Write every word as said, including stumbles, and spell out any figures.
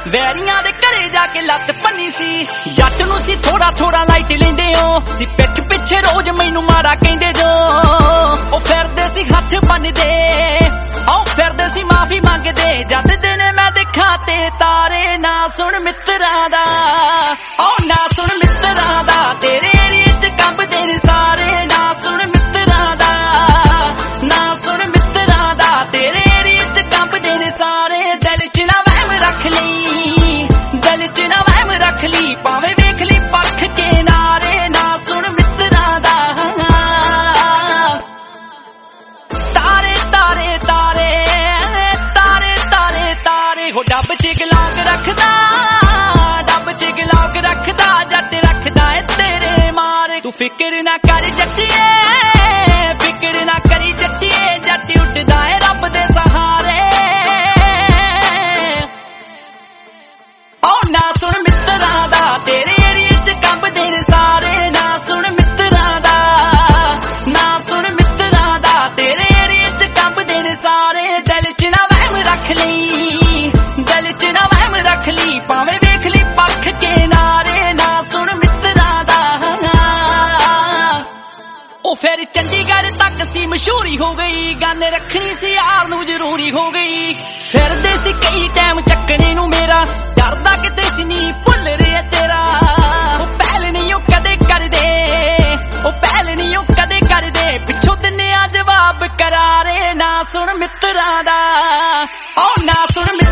ਵੈਰੀਆਂ ਦੇ ਘਰੇ ਜਾ ਕੇ ਲੱਤ ਪੰਨੀ ਸੀ। ਜੱਟ ਨੂੰ ਸੀ ਥੋੜਾ ਥੋੜਾ ਲਾਈਟ ਲੈਂਦੇ ਹੋ ਸੀ, ਪਿੱਠ ਪਿੱਛੇ ਰੋਜ਼ ਮੈਨੂੰ ਮਾੜਾ ਕਹਿੰਦੇ ਜੋ। ਉਹ ਫਿਰਦੇ ਸੀ ਹੱਥ ਬੰਨਦੇ, ਉਹ ਫਿਰਦੇ ਸੀ ਮਾਫੀ ਮੰਗਦੇ। ਜਦ ਦਿਨ ਮੈਂ ਦੇਖਾਂ ਤੇ ਤਾਰੇ, ਨਾ ਸੁਣ ਮਿੱਤਰਾਂ ਦਾ, ਉਹ ਨਾ ਸੁਣ ਮਿੱਤਰਾਂ ਦਾ। ਤੇਰੇ ਏਰੀਏ ਚ ਕੰਬਦੇ ਨੇ ਸਾਰੇ, ਨਾ ਸੁਣ ਮਿੱਤਰਾਂ ਦਾ, ਨਾ ਸੁਣ ਮਿੱਤਰਾਂ ਦਾ। ਤੇਰੇ ਏਰੀਏ ਚ ਕੰਬਦੇ ਨੇ ਸਾਰੇ। ਦਿਲ ਚ ਨਾ ਵਹਿਮ ਰੱਖ ਲਈ, ਦਿਲ ਚ ਨਾ ਵਹਿਮ ਰੱਖ ਲਈ, ਭਾਵੇਂ ਵੇਖ ਲਈ ਪਰਖ ਕੇ ਨਾਰੇ, ਨਾ ਸੁਣ ਮਿੱਤਰਾਂ ਦਾ। ਤਾਰੇ ਤਾਰੇ ਤਾਰੇ ਤਾਰੇ ਤਾਰੇ ਤਾਰੇ, ਹੋ ਡੱਬ ਚ ਗਲਾਕ ਰੱਖਦਾ, ਡੱਬ ਚ ਗਲਾਕ ਰੱਖਦਾ। ਜੱਟ ਰੱਖਦਾ ਏ ਤੇਰੇ ਮਾਰੇ। ਤੂੰ ਫਿਕਰ ਨਾ ਕਰ ਜੱਟੀਏ, ਫਿਕਰ ਨਾ ਕਰੀ ਜੱਟੀਏ। ਜੱਟ ਉੱਡਦਾ ਏ ਰੱਬ ਦੇ ਸਹਾਰੇ। ਉਹ ਨਾ ਸੁਣ ਮਿੱਤਰਾਂ ਦਾ, ਤੇਰੇ ਏਰੀਏ ਚ ਕੰਬਦੇ ਨੇ ਸਾਰੇ, ਨਾ ਸੁਣ ਮਿੱਤਰਾਂ ਦਾ, ਨਾ ਸੁਣ ਮਿੱਤਰਾਂ ਦਾ। ਤੇਰੇ ਏਰੀਏ ਚ ਕੰਬਦੇ ਨੇ ਸਾਰੇ। ਦਿਲ ਚ ਨਾ ਵਹਿਮ ਰੱਖ ਲਈ, ਦਿਲ ਚ ਨਾ ਵਹਿਮ ਰੱਖ ਲਈ, ਭਾਵੇਂ ਵੇਖ ਲਈ ਪਰਖ ਕੇ ਨਾਰੇ, ਨਾ ਸੁਣ ਮਿੱਤਰਾਂ ਦਾ। ਉਹ ਫਿਰ ਚੰਡੀਗੜ੍ਹ ਤੱਕ ਸੀ ਮਸ਼ਹੂਰੀ ਹੋ ਗਈ, ਗੱਲ ਰੱਖਣੀ ਸੀ ਯਾਰ ਨੂੰ ਜ਼ਰੂਰੀ ਹੋ ਗਈ। ਫਿਰਦੇ ਸੀ ਕਈ ਟਾਈਮ ਚੱਕਣੇ ਨੂੰ ਮੇਰਾ, ਡਰਦਾ ਕਿਤੇ ਸੀ ਨੀ ਭੁੱਲ ਰਿਹਾ ਤੇਰਾ। ਉਹ ਪਹਿਲ ਨਹੀਂ ਉਹ ਕਦੇ ਕਰਦੇ, ਉਹ ਪਹਿਲ ਨਹੀਂ ਉਹ ਕਦੇ ਕਰਦੇ, ਪਿੱਛੋਂ ਦਿੰਨੇ ਆ ਜਵਾਬ ਕਰਾਰੇ। ਨਾ ਸੁਣ ਮਿੱਤਰਾਂ ਦਾ, ਉਹ ਨਾ ਸੁਣ